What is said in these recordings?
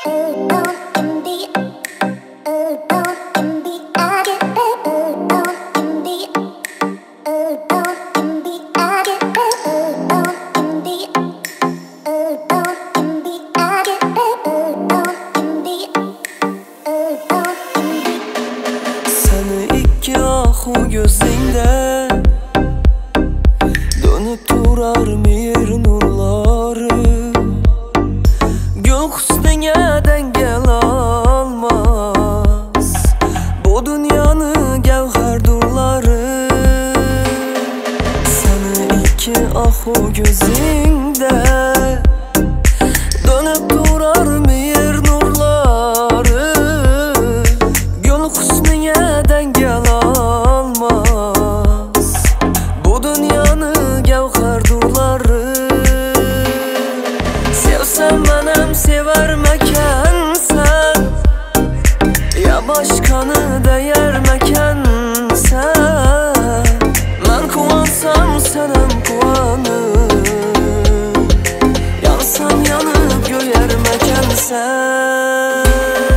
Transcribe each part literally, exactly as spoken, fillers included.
O gözünde dönüp durar meyir nurları, gül hüsnüne dengel almaz bu dünyanın gevherdurları. Seni iki ah o gözünde dönüp durar meyir nurları, gül hüsnüne dengel almaz bu dünyanın gevherdurları. Sevsem benim sever mekansan, ya başkanı değer mekansan. Ben kuvansam senem kuvanım, yansam yanıp göyer mekansan.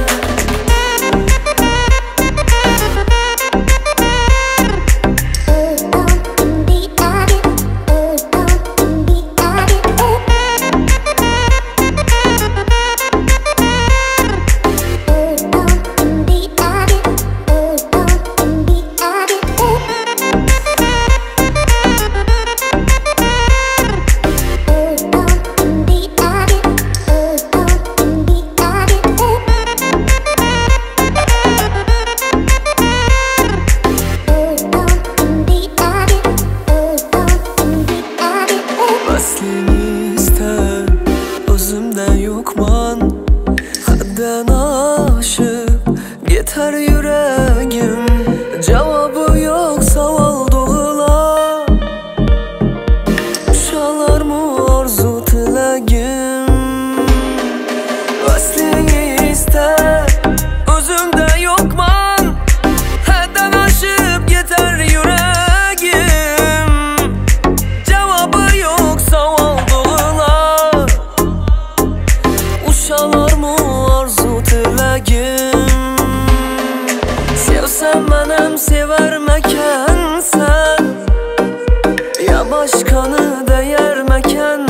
Aslını ister özümde yokman, hadden aşıp yeter yüreğim. Cevabı yok savaldığına, uşalar mı arzu tilegim. Aslını ister özümde yokman, hadden aşıp yeter yüreğim. Uşalar mı arzu tilegim. Sevsem benim sever mekansan, ya başkanı değer mekan.